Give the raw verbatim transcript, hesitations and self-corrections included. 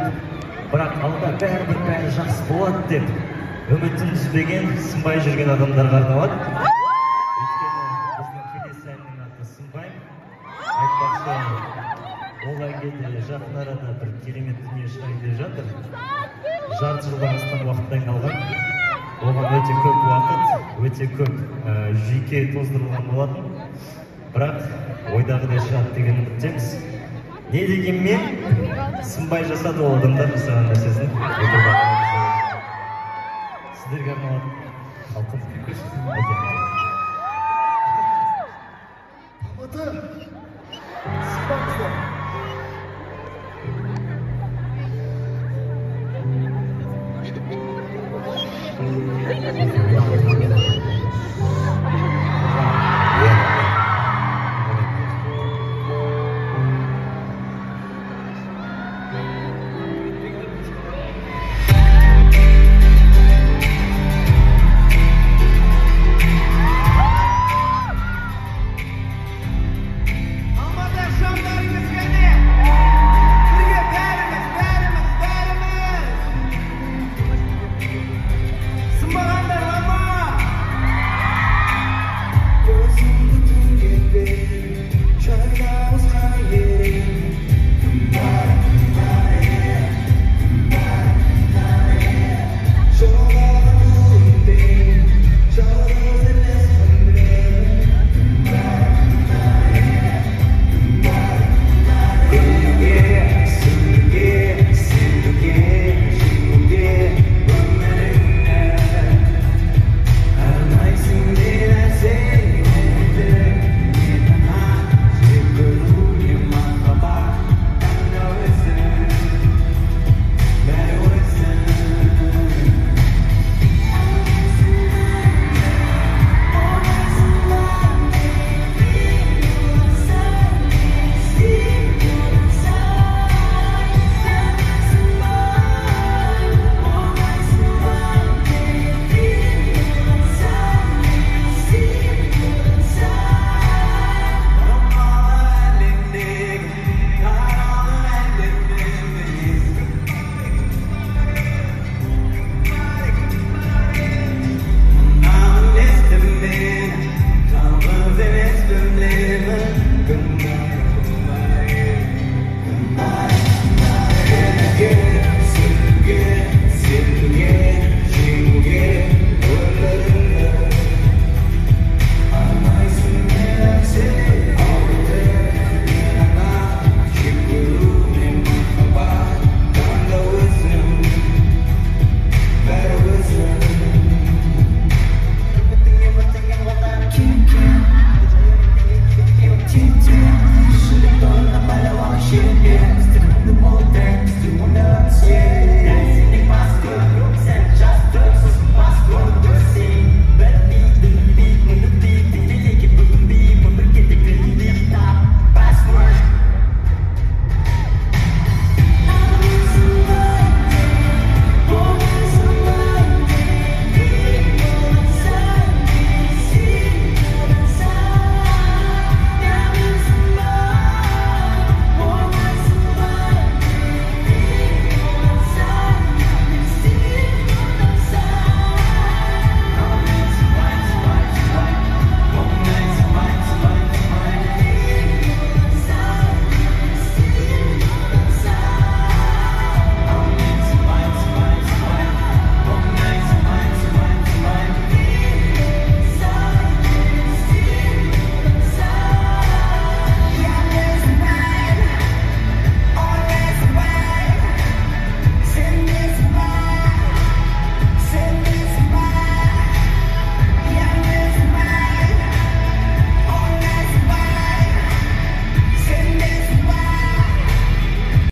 бірақ алда бәрібір бәрі жақсы болады деп үмітін үзбеген, сынбай жүрген адамдарға арналады. Өйткені біздің келесі әннің аты «Сынбай». Айтпақшы, ол әнге де жақын арада бір керемет дүние шығайын деп жатыр. Жарты жылдан астам уақыт дайындалған. Оған өте көп уақыт, өте көп жүйке тоздырылған болатын. Бірақ ойдағыдай шығады деген үміттеміз. Не дегенмен, сынбай жасады ол адамдар жасаған нәрсесін. Сіздерге арналады. Халқым. Алматы! Сынбаңыздар! Thank you.